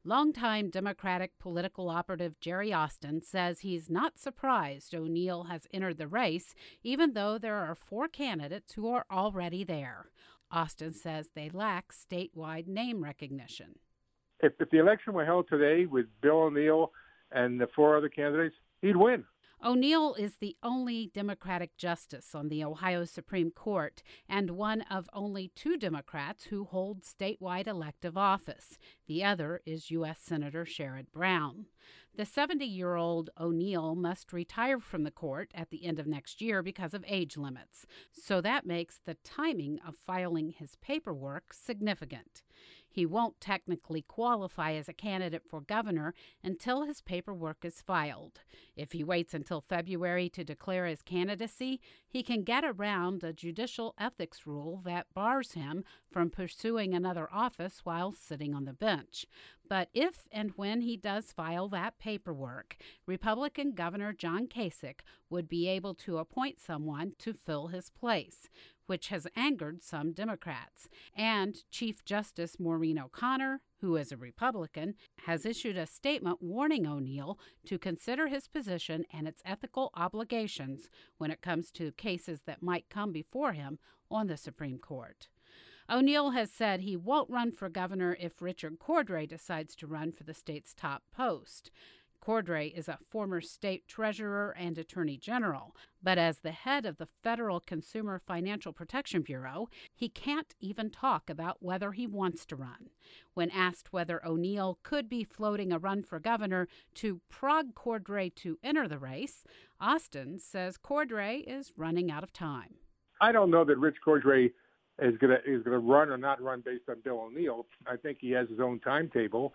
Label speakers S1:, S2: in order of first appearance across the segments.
S1: Longtime Democratic political operative Jerry Austin says he's not surprised O'Neill has entered the race, even though there are 4 candidates who are already there. Austin says they lack statewide name recognition.
S2: If the election were held today with Bill O'Neill and the 4 other candidates, he'd win.
S1: O'Neill is the only Democratic justice on the Ohio Supreme Court and one of only 2 Democrats who hold statewide elective office. The other is U.S. Senator Sherrod Brown. The 70-year-old O'Neill must retire from the court at the end of next year because of age limits, so that makes the timing of filing his paperwork significant. He won't technically qualify as a candidate for governor until his paperwork is filed. If he waits until February to declare his candidacy, he can get around a judicial ethics rule that bars him from pursuing another office while sitting on the bench. But if and when he does file that paperwork, Republican Governor John Kasich would be able to appoint someone to fill his place, which has angered some Democrats. And Chief Justice Maureen O'Connor, who is a Republican, has issued a statement warning O'Neill to consider his position and its ethical obligations when it comes to cases that might come before him on the Supreme Court. O'Neill has said he won't run for governor if Richard Cordray decides to run for the state's top post. Cordray is a former state treasurer and attorney general, but as the head of the Federal Consumer Financial Protection Bureau, he can't even talk about whether he wants to run. When asked whether O'Neill could be floating a run for governor to prod Cordray to enter the race, Austin says Cordray is running out of time.
S2: I don't know that Rich Cordray is going to run or not run based on Bill O'Neill. I think he has his own timetable.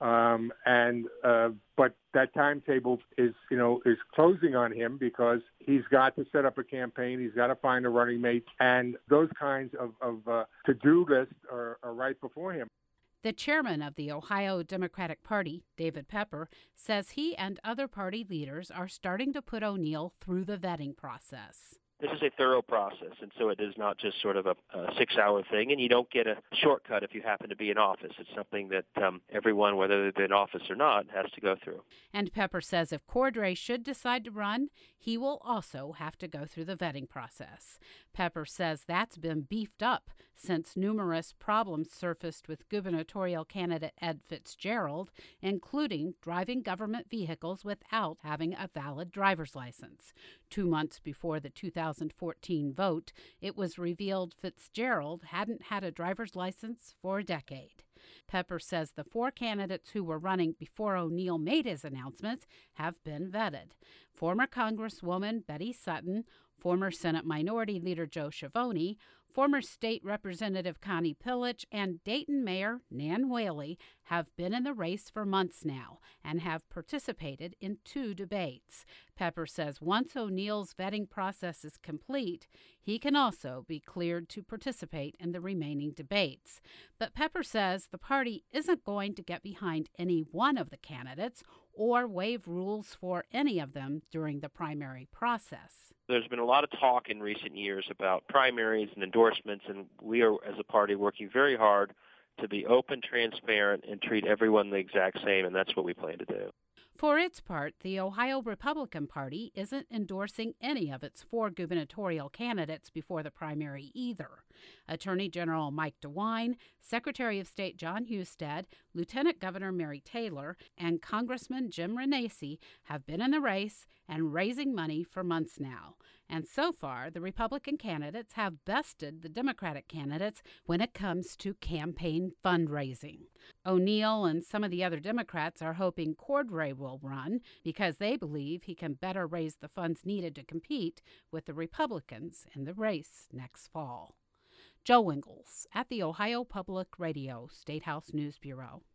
S2: But that timetable is closing on him because he's got to set up a campaign. He's got to find a running mate. And those kinds of to-do lists are right before him.
S1: The chairman of the Ohio Democratic Party, David Pepper, says he and other party leaders are starting to put O'Neill through the vetting process.
S3: This is a thorough process, and so it is not just sort of a 6-hour thing, and you don't get a shortcut if you happen to be in office. It's something that everyone, whether they've been in office or not, has to go through.
S1: And Pepper says if Cordray should decide to run, he will also have to go through the vetting process. Pepper says that's been beefed up since numerous problems surfaced with gubernatorial candidate Ed Fitzgerald, including driving government vehicles without having a valid driver's license. 2 months before the 2014 vote, it was revealed Fitzgerald hadn't had a driver's license for a decade. Pepper says the 4 candidates who were running before O'Neill made his announcements have been vetted. Former Congresswoman Betty Sutton, former Senate Minority Leader Joe Schiavone, former State Representative Connie Pillich, and Dayton Mayor Nan Whaley have been in the race for months now and have participated in 2 debates. Pepper says once O'Neill's vetting process is complete, he can also be cleared to participate in the remaining debates. But Pepper says the party isn't going to get behind any one of the candidates or waive rules for any of them during the primary process.
S3: There's been a lot of talk in recent years about primaries and endorsements, and we are, as a party, working very hard to be open, transparent, and treat everyone the exact same, and that's what we plan to do.
S1: For its part, the Ohio Republican Party isn't endorsing any of its 4 gubernatorial candidates before the primary either. Attorney General Mike DeWine, Secretary of State John Husted, Lieutenant Governor Mary Taylor, and Congressman Jim Renacci have been in the race and raising money for months now. And so far, the Republican candidates have bested the Democratic candidates when it comes to campaign fundraising. O'Neill and some of the other Democrats are hoping Cordray will run because they believe he can better raise the funds needed to compete with the Republicans in the race next fall. Joe Ingles at the Ohio Public Radio State House News Bureau.